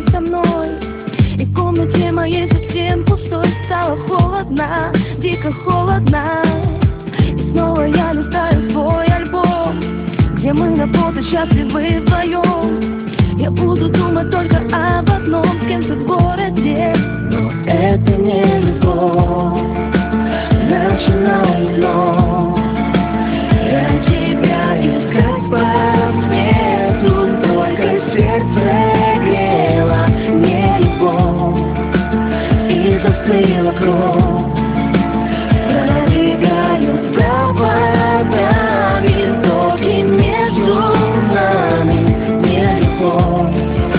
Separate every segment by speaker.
Speaker 1: со мной. И в комнате моей совсем пустой стало холодно, дико холодно. И снова я листаю свой альбом, где мы на фото счастливы вдвоем. Я буду думать только об одном, с кем ты в городе. Но это не любовь, начинаю вновь. Я тебя искать по свету, только сердце грело не любовь, и застыла кровь. Пробегают проводами токи между нами, не любовь.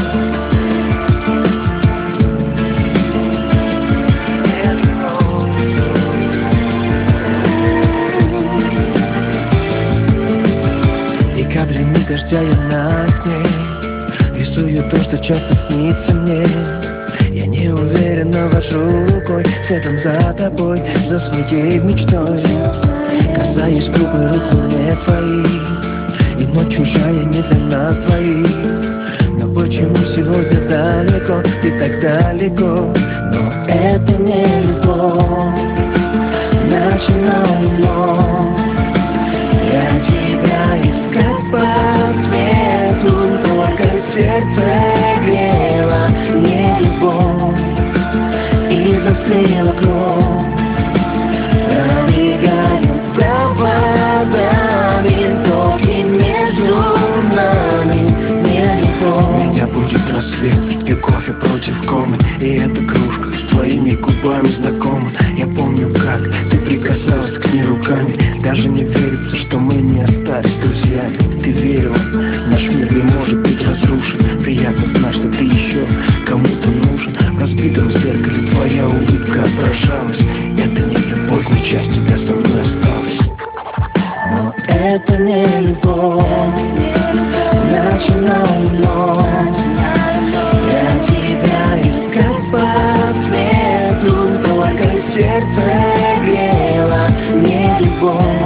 Speaker 2: Каплями дождя я на окне рисую то, что часто снится мне. Я неуверенно вожу рукой следом за тобой, за своей мечтой. Касаюсь грубой рук не твоих, и ночь чужая не для нас двоих. Но почему сегодня далеко, ты так далеко? Но это не любовь, начинаю вновь. Я тебя искать по свету, только сердце грело не любовь, и застыла кровь. Пробегают проводами токи между нами, не любовь.
Speaker 3: У меня будет рассвет и кофе против комы, и эта кружка с твоими губами знакома. Я помню, как ты прикасалась к ней руками. Даже не верится, что мы не остались друзьями. Ты верила, наш мир не может быть разрушен. Приятно знать, что ты еще кому-то нужен. В разбитом зеркале твоя улыбка отражалась. Это не любовь, но часть тебя со мной осталась.
Speaker 2: Но это не любовь, начинаю вновь. Я тебя искать по свету, только сердце грело не любовь,